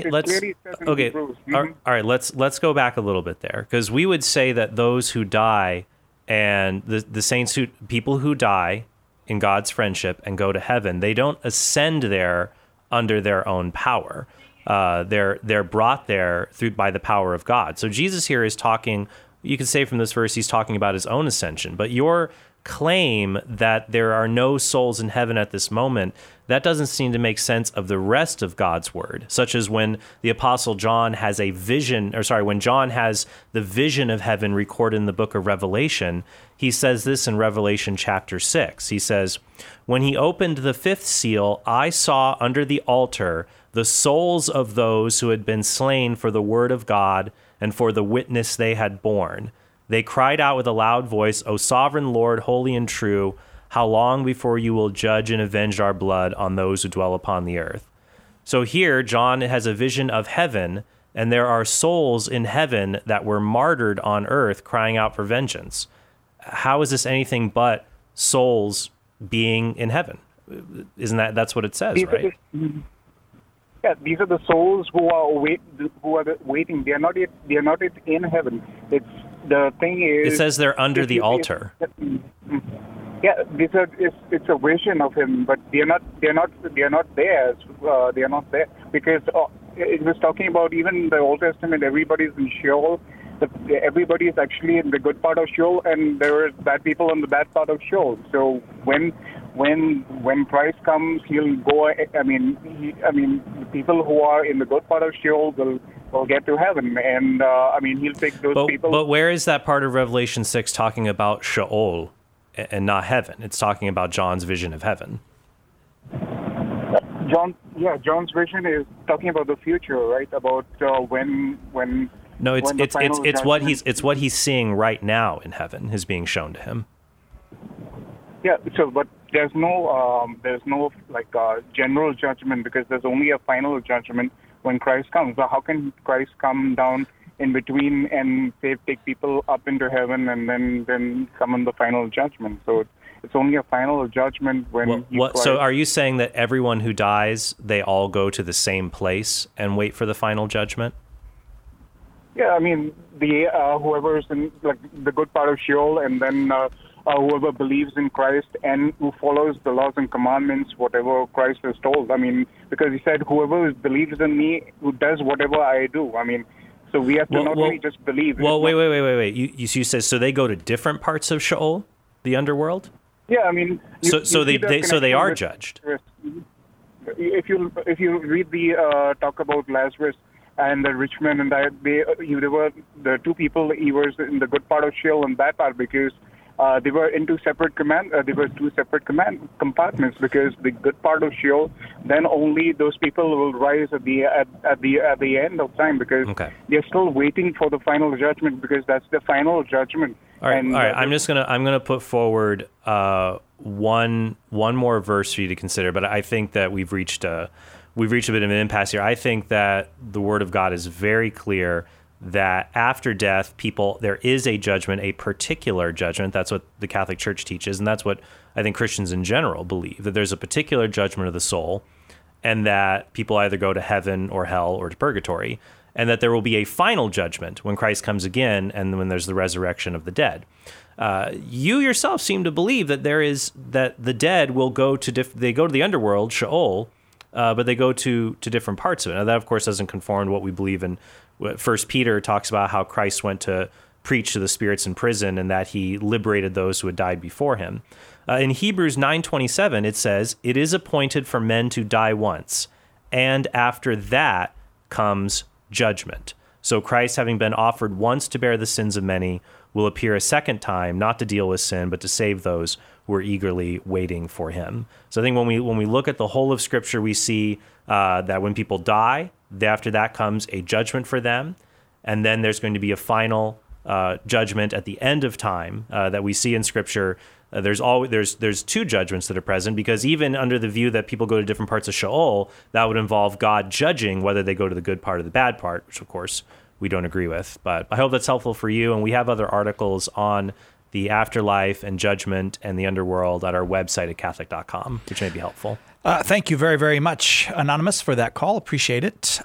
okay. All right, let's go back a little bit there, because we would say that those who die and the saints, people who die in God's friendship and go to heaven, they don't ascend there under their own power. They're brought there by the power of God. So Jesus here is talking, you could say from this verse, he's talking about his own ascension. But your claim that there are no souls in heaven at this moment, that doesn't seem to make sense of the rest of God's word, such as when the Apostle John has when John has the vision of heaven recorded in the book of Revelation. He says this in Revelation chapter 6. He says, when he opened the 5th seal, I saw under the altar the souls of those who had been slain for the word of God and for the witness they had borne. They cried out with a loud voice, O sovereign Lord, holy and true, how long before you will judge and avenge our blood on those who dwell upon the earth? So here, John has a vision of heaven, and there are souls in heaven that were martyred on earth crying out for vengeance. How is this anything but souls being in heaven? Isn't that's what it says, right? Yeah, these are the souls who are waiting. They are not yet in heaven. The thing is, it says they're under the altar. Yeah, it's a vision of him, but they are not there. They are not there because it was talking about even the Old Testament. Everybody's in Sheol. Everybody is actually in the good part of Sheol, and there are bad people in the bad part of Sheol. So when Christ comes, he'll go. The people who are in the good part of Sheol will get to heaven, and he'll take those people. But where is that part of Revelation 6 talking about Sheol and not heaven? It's talking about John's vision of heaven. John's vision is talking about the future, right? About when. No, it's what he's seeing right now in heaven is being shown to him. Yeah. So, but there's no general judgment, because there's only a final judgment when Christ comes. So how can Christ come down in between and take people up into heaven and then come in the final judgment? So it's only a final judgment when So are you saying that everyone who dies, they all go to the same place and wait for the final judgment? Yeah, I mean, the whoever's in like the good part of Sheol, and then whoever believes in Christ and who follows the laws and commandments, whatever Christ has told. I mean, because he said, whoever believes in me, who does whatever I do. I mean, so we have to not only just believe. Well, wait. You said, so they go to different parts of Sheol, the underworld? Yeah, I mean. So they are judged. If you read the talk about Lazarus and the rich man, and there were the two people. He was in the good part of Sheol and bad part, because they were in two separate compartments. Because the good part of Sheol, then only those people will rise at the end of time, because they're still waiting for the final judgment, because that's the final judgment. All right. I'm gonna put forward one more verse for you to consider, but I think that we've reached a bit of an impasse here. I think that the Word of God is very clear that after death, there is a judgment, a particular judgment. That's what the Catholic Church teaches, and that's what I think Christians in general believe, that there's a particular judgment of the soul, and that people either go to heaven or hell or to purgatory, and that there will be a final judgment when Christ comes again and when there's the resurrection of the dead. You yourself seem to believe that the dead will go to they go to the underworld, Sheol, but they go to different parts of it. Now, that, of course, doesn't conform to what we believe in. 1 Peter talks about how Christ went to preach to the spirits in prison and that he liberated those who had died before him. In Hebrews 9:27, it says, "It is appointed for men to die once, and after that comes judgment." So Christ, having been offered once to bear the sins of many, will appear a second time, not to deal with sin, but to save those who are eagerly waiting for him. So I think when we look at the whole of Scripture, we see that when people die, after that comes a judgment for them, and then there's going to be a final judgment at the end of time that we see in Scripture. There's two judgments that are present, because even under the view that people go to different parts of Sheol, that would involve God judging whether they go to the good part or the bad part, which of course we don't agree with. But I hope that's helpful for you, and we have other articles on the afterlife and judgment and the underworld at our website at Catholic.com, which may be helpful. Thank you very, very much, Anonymous, for that call. Appreciate it.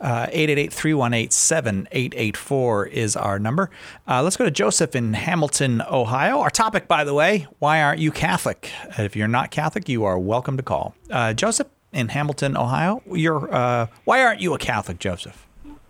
888-318-7884 is our number. Let's go to Joseph in Hamilton, Ohio. Our topic, by the way, why aren't you Catholic? If you're not Catholic, you are welcome to call. Joseph in Hamilton, Ohio, why aren't you a Catholic, Joseph?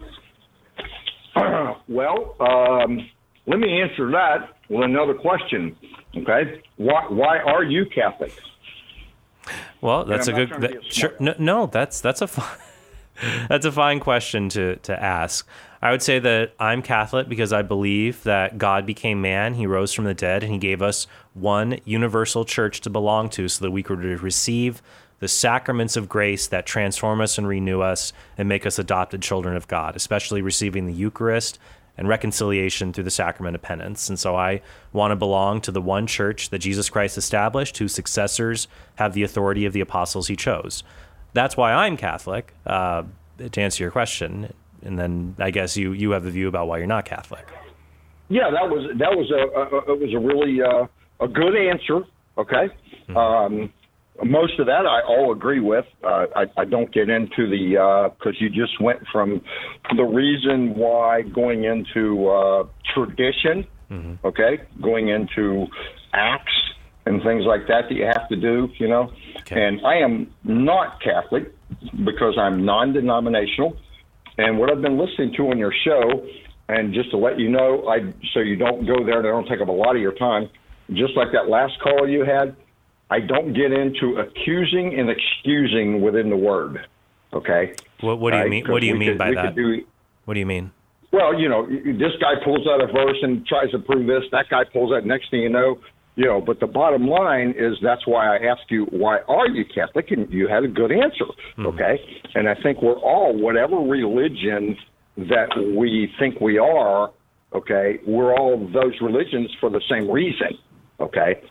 Well, let me answer that with another question. Okay, why are you Catholic? Well, that's a good. That's a fine, that's a fine question to ask. I would say that I'm Catholic because I believe that God became man, he rose from the dead, and he gave us one universal church to belong to so that we could receive the sacraments of grace that transform us and renew us and make us adopted children of God, especially receiving the Eucharist and reconciliation through the sacrament of penance. And so I want to belong to the one church that Jesus Christ established, whose successors have the authority of the apostles he chose. That's why I'm Catholic, to answer your question. And then I guess you have a view about why you're not Catholic. Yeah, that was a really a good answer. Okay. Mm-hmm. Most of that I all agree with. I don't get into the because you just went from the reason why going into tradition, mm-hmm. okay, going into acts and things like that you have to do, you know. Okay. And I am not Catholic because I'm non-denominational. And what I've been listening to on your show, and just to let you know, so you don't go there and I don't take up a lot of your time, just like that last call you had, I don't get into accusing and excusing within the word. Okay. What do you mean? What do you mean by that? What do you mean? Well, you know, this guy pulls out a verse and tries to prove this. That guy pulls out. Next thing you know. But the bottom line is that's why I asked you, why are you Catholic? And you had a good answer. Mm-hmm. Okay. And I think we're all, whatever religion that we think we are, okay, we're all those religions for the same reason. Okay.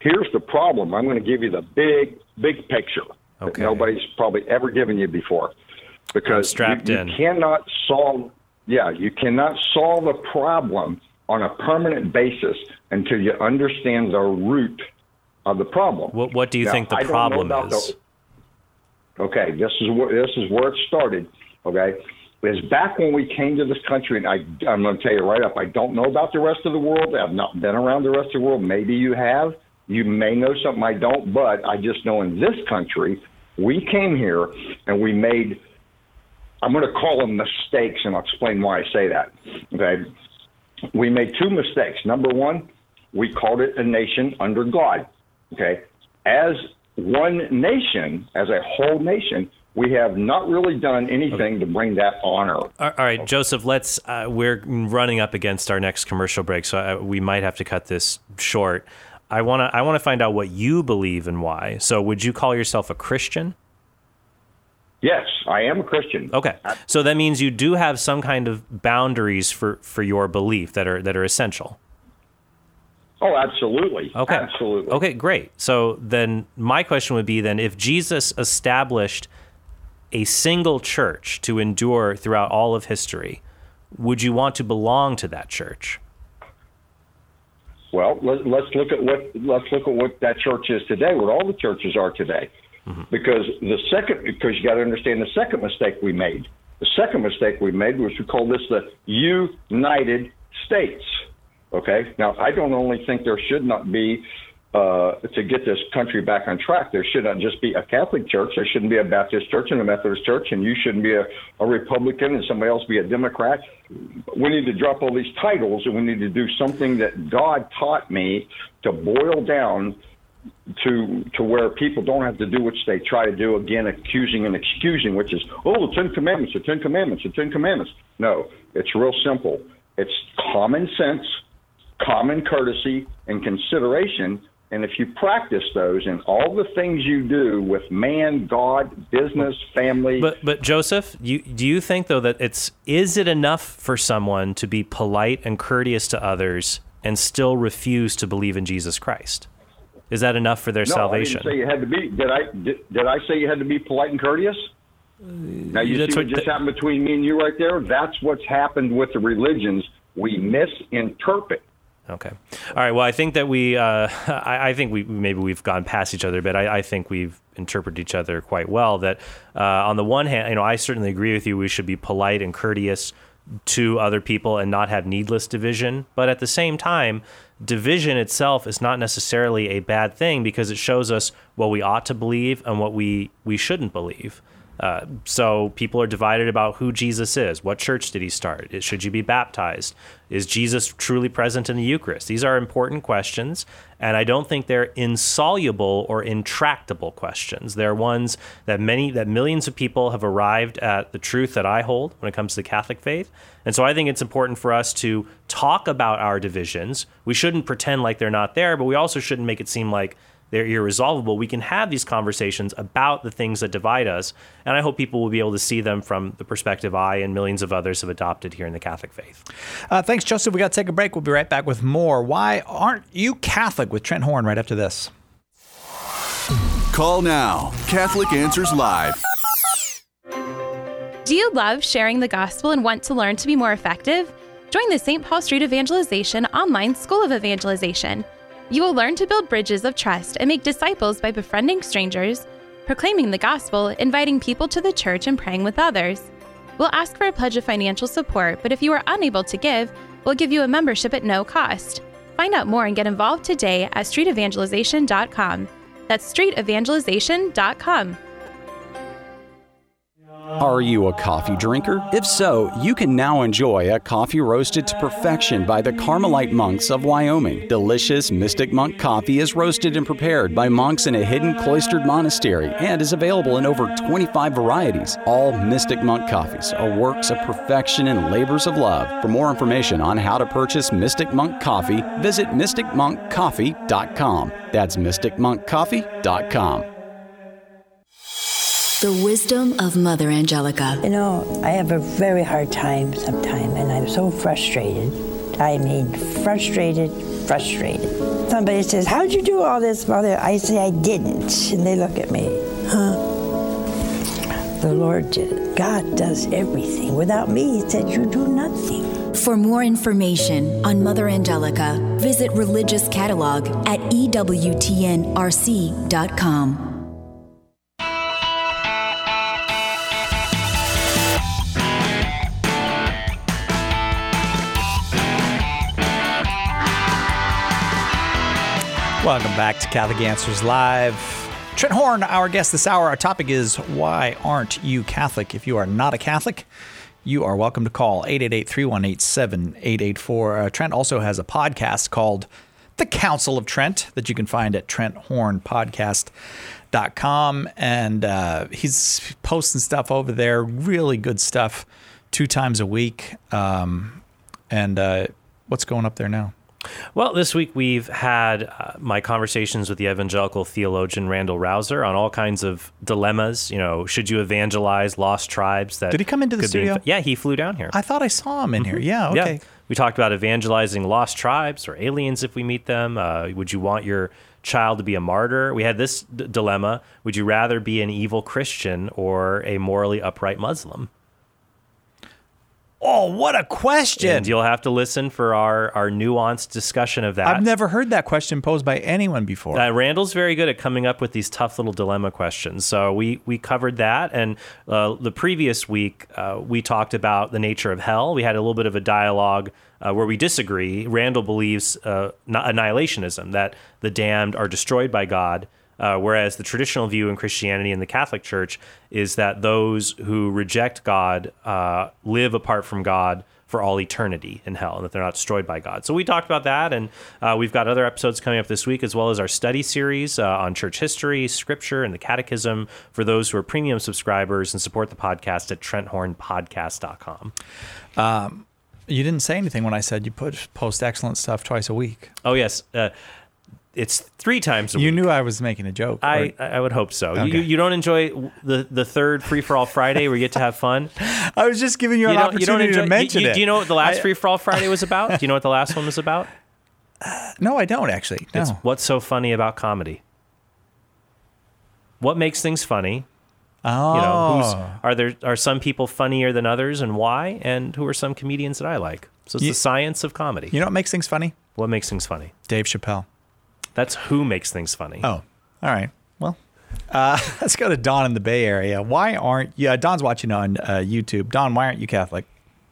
Here's the problem. I'm going to give you the big picture that nobody's probably ever given you before. Because you cannot solve a problem on a permanent basis until you understand the root of the problem. What do you think the problem is? Okay, this is where it started. Okay, is back when we came to this country, and I'm going to tell you right up, I don't know about the rest of the world. I've not been around the rest of the world. Maybe you have. You may know something I don't, but I just know in this country, we came here and we made, I'm going to call them mistakes, and I'll explain why I say that. Okay, we made two mistakes. Number one, we called it a nation under God. Okay, as one nation, as a whole nation, we have not really done anything to bring that honor. All right, Joseph, we're running up against our next commercial break, so we might have to cut this short. I want to find out what you believe and why. So would you call yourself a Christian? Yes, I am a Christian. Okay. So that means you do have some kind of boundaries for your belief that are essential. Oh, absolutely. Okay. Absolutely. Okay, great. So then my question would be then, if Jesus established a single church to endure throughout all of history, would you want to belong to that church? Well, let's look at what that church is today, what all the churches are today. Mm-hmm. Because you got to understand the second mistake we made. The second mistake we made was we call this the United States. Okay. Now, I don't only think there should not be, to get this country back on track, there should not just be a Catholic church. There shouldn't be a Baptist church and a Methodist church, and you shouldn't be a Republican and somebody else be a Democrat. We need to drop all these titles, and we need to do something that God taught me to boil down to where people don't have to do what they try to do, again, accusing and excusing, which is, the Ten Commandments, the Ten Commandments, the Ten Commandments. No, it's real simple. It's common sense, common courtesy, and consideration. And if you practice those in all the things you do with man, God, business, family. But Joseph, do you think, though, that is it enough for someone to be polite and courteous to others and still refuse to believe in Jesus Christ? Is that enough for their salvation? I didn't say you had to be. Did I say you had to be polite and courteous? Now, you see what just happened between me and you right there? That's what's happened with the religions. We misinterpret. Okay. All right. Well, I think that I think we've gone past each other, but I think we've interpreted each other quite well. That on the one hand, I certainly agree with you. We should be polite and courteous to other people and not have needless division. But at the same time, division itself is not necessarily a bad thing because it shows us what we ought to believe and what we shouldn't believe. So people are divided about who Jesus is. What church did he start? Should you be baptized? Is Jesus truly present in the Eucharist? These are important questions, and I don't think they're insoluble or intractable questions. They're ones that millions of people have arrived at the truth that I hold when it comes to the Catholic faith. And so I think it's important for us to talk about our divisions. We shouldn't pretend like they're not there, but we also shouldn't make it seem like they're irresolvable. We can have these conversations about the things that divide us, and I hope people will be able to see them from the perspective I and millions of others have adopted here in the Catholic faith. Thanks, Joseph. We got to take a break. We'll be right back with more. Why aren't you Catholic? With Trent Horn right after this. Call now. Catholic Answers Live. Do you love sharing the gospel and want to learn to be more effective? Join the St. Paul Street Evangelization online School of Evangelization. You will learn to build bridges of trust and make disciples by befriending strangers, proclaiming the gospel, inviting people to the church, and praying with others. We'll ask for a pledge of financial support, but if you are unable to give, we'll give you a membership at no cost. Find out more and get involved today at streetevangelization.com. That's streetevangelization.com. Are you a coffee drinker? If so, you can now enjoy a coffee roasted to perfection by the Carmelite monks of Wyoming. Delicious Mystic Monk coffee is roasted and prepared by monks in a hidden cloistered monastery and is available in over 25 varieties. All Mystic Monk coffees are works of perfection and labors of love. For more information on how to purchase Mystic Monk coffee, visit mysticmonkcoffee.com. That's mysticmonkcoffee.com. The wisdom of Mother Angelica. You know, I have a very hard time sometimes, and I'm so frustrated. I mean, frustrated. somebody says, how'd you do all this, Mother? I say, I didn't. And they look at me, The Lord did it. God does everything. Without me, he said, you do nothing. For more information on Mother Angelica, visit Religious Catalog at EWTNRC.com. Welcome back to Catholic Answers Live. Trent Horn, our guest this hour. Our topic is, why aren't you Catholic? If you are not a Catholic, you are welcome to call 888-318-7884. Trent also has a podcast called The Council of Trent that you can find at TrentHornPodcast.com. And he's posting stuff over there, really good stuff, 2 times a week. What's going up there now? Well, this week we've had my conversations with the evangelical theologian Randall Rouser on all kinds of dilemmas. You know, should you evangelize lost tribes? Did he come into the studio? Yeah, he flew down here. I thought I saw him in here. Yeah, okay. Yeah. We talked about evangelizing lost tribes or aliens if we meet them. Would you want your child to be a martyr? We had this dilemma. Would you rather be an evil Christian or a morally upright Muslim? Oh, what a question. And you'll have to listen for our nuanced discussion of that. I've never heard that question posed by anyone before. Randall's very good at coming up with these tough little dilemma questions. So we covered that. And the previous week, we talked about the nature of hell. We had a little bit of a dialogue where we disagree. Randall believes annihilationism, that the damned are destroyed by God. Whereas the traditional view in Christianity and the Catholic Church is that those who reject God live apart from God for all eternity in hell, and that they're not destroyed by God. So we talked about that, and we've got other episodes coming up this week, as well as our study series on church history, scripture, and the catechism for those who are premium subscribers and support the podcast at TrentHornPodcast.com. You didn't say anything when I said you post excellent stuff twice a week. Oh, yes. It's 3 times a week. You knew I was making a joke. I would hope so. Okay. You don't enjoy the third Free For All Friday where you get to have fun? I was just giving you an opportunity to mention it. Do you know what the last Free For All Friday was about? Do you know what the last one was about? No, I don't actually. No. It's what's so funny about comedy. What makes things funny? Oh. You know, are some people funnier than others and why? And who are some comedians that I like? So it's the science of comedy. You know what makes things funny? What makes things funny? Dave Chappelle. That's who makes things funny. Oh, all right. Well, let's go to Don in the Bay Area. Why aren't you? Don's watching on YouTube. Don, why aren't you Catholic?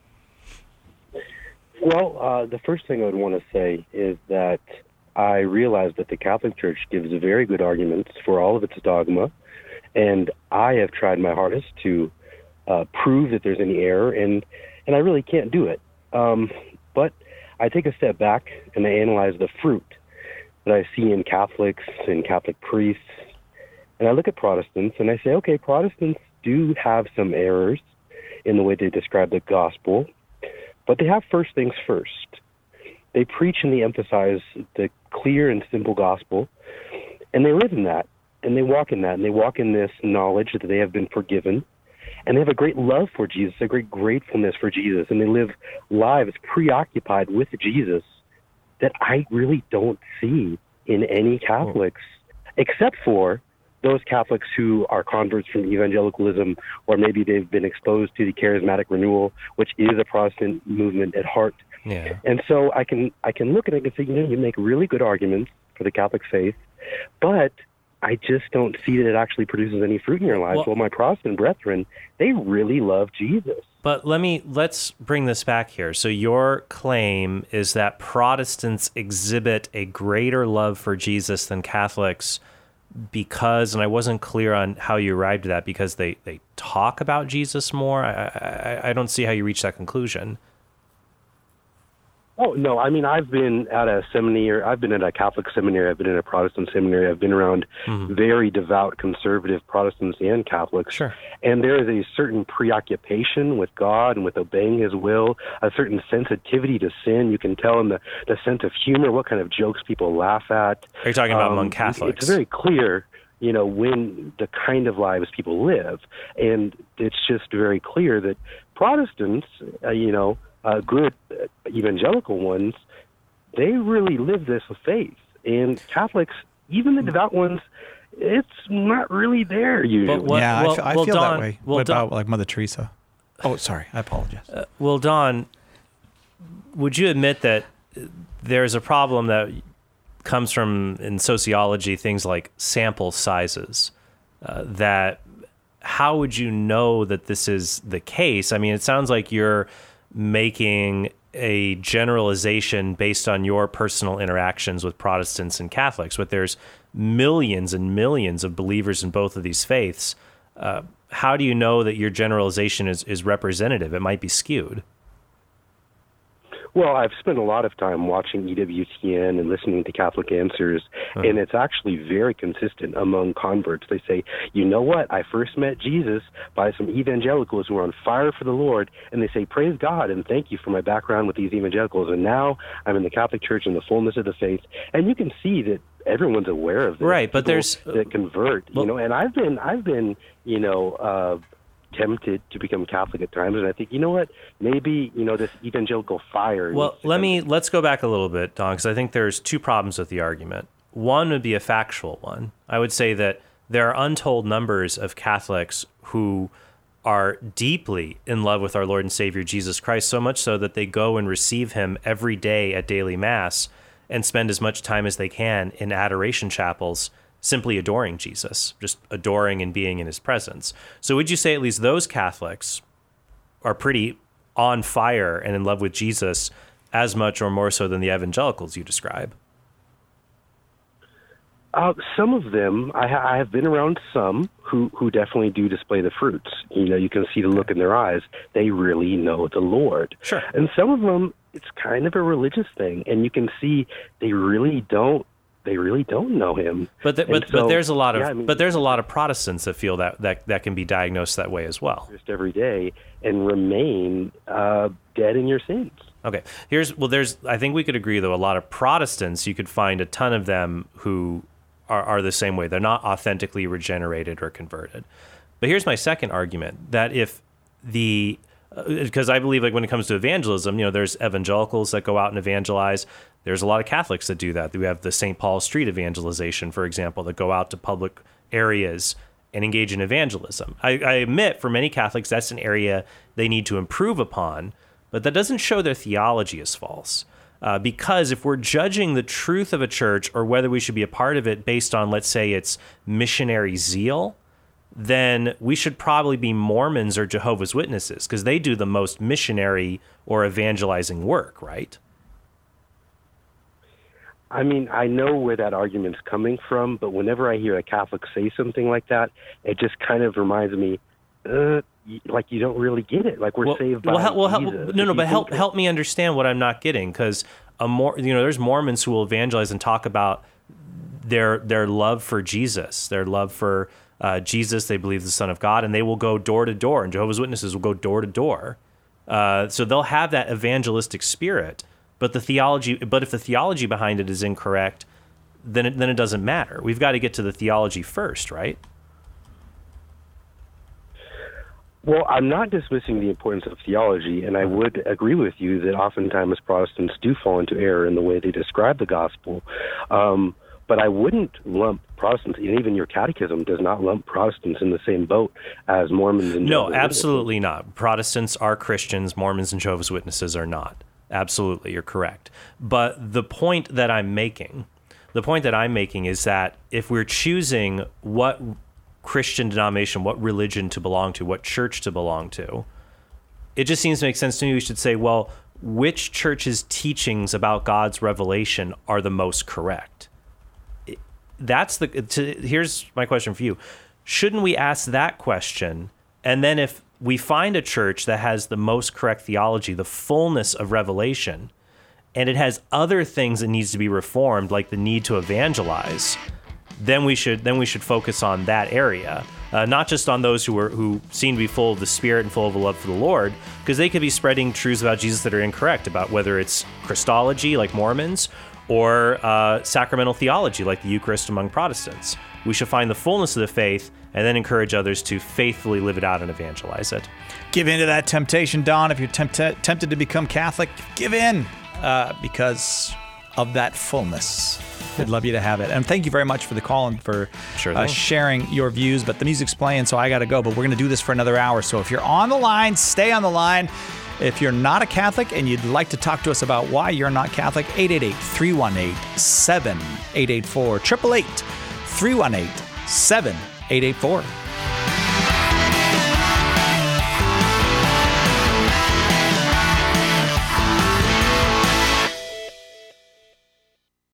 Well, the first thing I would want to say is that I realize that the Catholic Church gives very good arguments for all of its dogma, and I have tried my hardest to prove that there's any error, and I really can't do it. But I take a step back and I analyze the fruit that I see in Catholics and Catholic priests, and I look at Protestants and I say, okay, Protestants do have some errors in the way they describe the gospel, but they have first things first. They preach and they emphasize the clear and simple gospel, and they live in that, and they walk in that, and they walk in this knowledge that they have been forgiven, and they have a great love for Jesus, a great gratefulness for Jesus, and they live lives preoccupied with Jesus that I really don't see in any Catholics, except for those Catholics who are converts from evangelicalism, or maybe they've been exposed to the charismatic renewal, which is a Protestant movement at heart. Yeah. And so I can look and I can say, you make really good arguments for the Catholic faith, but I just don't see that it actually produces any fruit in your lives. Well, my Protestant brethren, they really love Jesus. But let's bring this back here. So your claim is that Protestants exhibit a greater love for Jesus than Catholics because, and I wasn't clear on how you arrived at that, because they talk about Jesus more? I don't see how you reach that conclusion. Oh, no. I mean, I've been at a seminary. I've been at a Catholic seminary. I've been in a Protestant seminary. I've been around very devout, conservative Protestants and Catholics. Sure. And there is a certain preoccupation with God and with obeying His will, a certain sensitivity to sin. You can tell in the sense of humor, what kind of jokes people laugh at. Are you talking about among Catholics? It's very clear, when the kind of lives people live. And it's just very clear that Protestants, good evangelical ones, they really live this with faith. And Catholics, even the devout ones, it's not really there usually. I feel Don, that way. What about like Mother Teresa? Oh, sorry. I apologize. Don, would you admit that there's a problem that comes from, in sociology, things like sample sizes, that how would you know that this is the case? I mean, it sounds like you're making a generalization based on your personal interactions with Protestants and Catholics, but there's millions and millions of believers in both of these faiths. How do you know that your generalization is representative? It might be skewed. Well, I've spent a lot of time watching EWTN and listening to Catholic Answers, and it's actually very consistent among converts. They say, you know what, I first met Jesus by some evangelicals who were on fire for the Lord, and they say, praise God and thank you for my background with these evangelicals, and now I'm in the Catholic Church in the fullness of the faith. And you can see that everyone's aware of this. Right, but People there's that convert, and I've been, tempted to become Catholic at times, and I think, you know what, maybe, this evangelical fire. Well, let's go back a little bit, Don, because I think there's two problems with the argument. One would be a factual one. I would say that there are untold numbers of Catholics who are deeply in love with our Lord and Savior Jesus Christ, so much so that they go and receive him every day at daily Mass and spend as much time as they can in adoration chapels simply adoring Jesus, just adoring and being in his presence. So would you say at least those Catholics are pretty on fire and in love with Jesus as much or more so than the evangelicals you describe? Some of them, I have been around some who definitely do display the fruits. You can see the look in their eyes. They really know the Lord. Sure. And some of them, it's kind of a religious thing, and you can see they really don't know him. But there's a lot of Protestants that feel that can be diagnosed that way as well. Just every day and remain dead in your sins. Okay. I think we could agree though, a lot of Protestants, you could find a ton of them who are the same way. They're not authentically regenerated or converted. But here's my second argument, that if because I believe like when it comes to evangelism, there's evangelicals that go out and evangelize. There's a lot of Catholics that do that. We have the St. Paul Street evangelization, for example, that go out to public areas and engage in evangelism. I admit for many Catholics, that's an area they need to improve upon, but that doesn't show their theology is false. Because if we're judging the truth of a church or whether we should be a part of it based on, let's say, its missionary zeal, then we should probably be Mormons or Jehovah's Witnesses because they do the most missionary or evangelizing work, right? I mean, I know where that argument's coming from, but whenever I hear a Catholic say something like that, it just kind of reminds me, like you don't really get it. Like we're saved by Jesus. Help me understand what I'm not getting, because there's Mormons who will evangelize and talk about their love for Jesus, their love for Jesus. They believe the Son of God, and they will go door to door, and Jehovah's Witnesses will go door to door. So they'll have that evangelistic spirit. But if the theology behind it is incorrect, then it doesn't matter. We've got to get to the theology first, right? Well, I'm not dismissing the importance of theology, and I would agree with you that oftentimes Protestants do fall into error in the way they describe the gospel. But I wouldn't lump Protestants, and even your catechism does not lump Protestants in the same boat as Mormons and Jehovah's Witnesses. Absolutely not. Protestants are Christians. Mormons and Jehovah's Witnesses are not. Absolutely, you're correct. But the point that I'm making is that if we're choosing what Christian denomination, what religion to belong to, what church to belong to, it just seems to make sense to me. We should say, well, which church's teachings about God's revelation are the most correct? Here's my question for you. Shouldn't we ask that question? And then if we find a church that has the most correct theology, the fullness of revelation, and it has other things that needs to be reformed, like the need to evangelize, then we should focus on that area, not just on those who seem to be full of the Spirit and full of a love for the Lord, because they could be spreading truths about Jesus that are incorrect, about whether it's Christology like Mormons or sacramental theology like the Eucharist among Protestants. We should find the fullness of the faith and then encourage others to faithfully live it out and evangelize it. Give in to that temptation, Don. If you're tempted to become Catholic, give in because of that fullness. We'd love you to have it. And thank you very much for the call and for sharing your views. But the music's playing, so I got to go. But we're going to do this for another hour. So if you're on the line, stay on the line. If you're not a Catholic and you'd like to talk to us about why you're not Catholic, 888-318-7884. 888-318-7884.